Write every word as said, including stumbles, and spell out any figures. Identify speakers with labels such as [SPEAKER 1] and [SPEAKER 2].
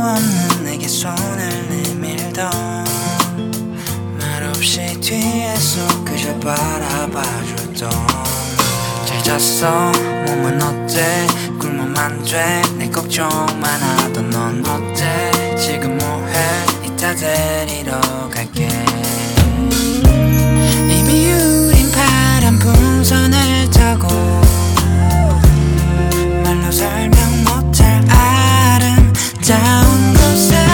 [SPEAKER 1] 없는 내게 손을 내밀던 말없이 뒤에서 그저 바라봐주던 잘 잤어 몸은 어때 굶으면 안 돼 내 걱정만 하던 넌 어때 지금 뭐해 이따 데리러 갈게 이미 우린 파란 풍선을 타고 말로 설명 못할 아름다운 곳에